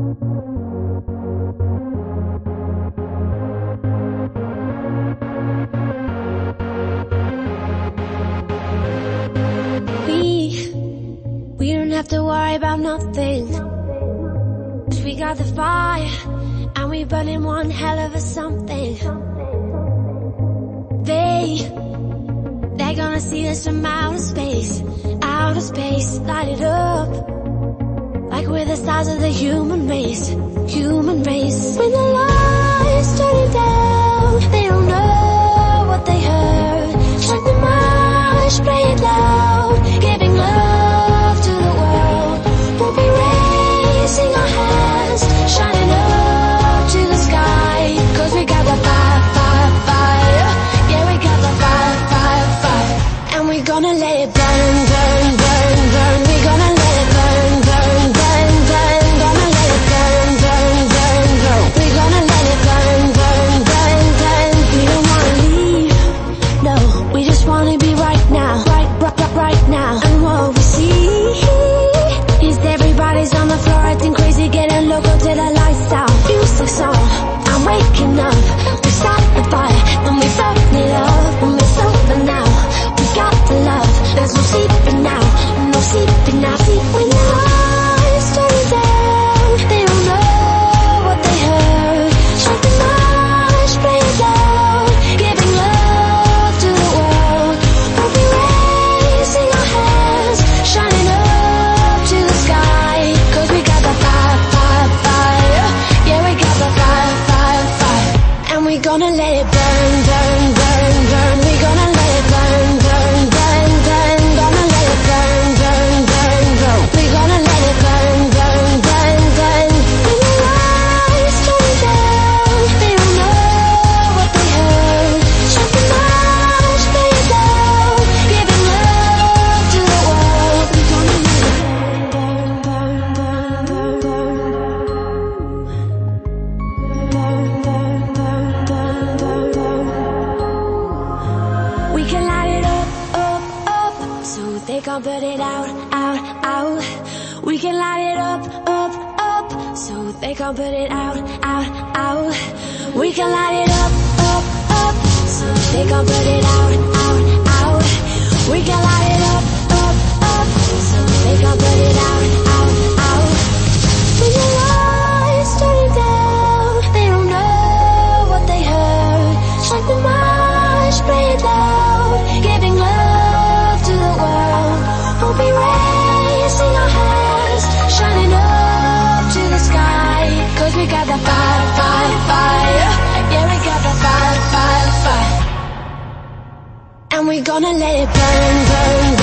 We don't have to worry about nothing, 'cause we got the fire, and we burning one hell of a something. They're gonna see us from outer space, light it up, like we're the stars of the human race. When the lights turn down, they don't know what they heard. Shine the march, play it loud, giving love to the world. We'll be raising our hands, shining up to the sky, 'cause we got the fire, fire, fire. Yeah, we got the fire, fire, fire. And we're gonna let it burn, burn, burn, burn. We're gonna let it burn, burn, burn, burn. Gonna let it burn, burn, burn, burn. We're gonna let it burn, burn, burn, burn. We don't wanna leave, no, we just wanna be right now, right now. And what we see is everybody's on the floor acting crazy, getting local till the lights out. Music's on, I'm waking up. We start the fire, and we felt it up, and we're sober now. We got the love, there's no sleeping now, no sleeping now. See, when the lights turn down, they don't know what they heard. Shine the march, play it loud, giving love to the world. We'll be raising our hands, shining up to the sky, 'cause we got the fire, fire, fire. Yeah, we got the fire, fire, fire. And we're gonna let it burn, burn, burn, burn. We're gonna let it burn, burn, burn, burn. Gonna let it burn, burn, burn, burn. We're gonna let it burn, burn, burn, burn. When the lights turn down, they don't know what they heard. Shine the march, play it loud, giving love to the world. We're gonna let it burn, burn, burn, burn, burn, burn, burn, burn, burn, burn, burn. We can light it up, up, up, so they can't put it out, out, out. We can light it up, up, up, so they can't put it out, out, out. We can light it up, up, up, so they can't put it out, out, out. We can light it up, up, up, so they can't put it out, out, out. When the lights turn down, they don't know what they heard. Shine the march, play it loud, giving love to the world. We'll be raising our hands, shining up to the sky, 'cause we got the fire, fire, fire. Yeah, we got the fire, fire, fire. And we're gonna let it burn, burn,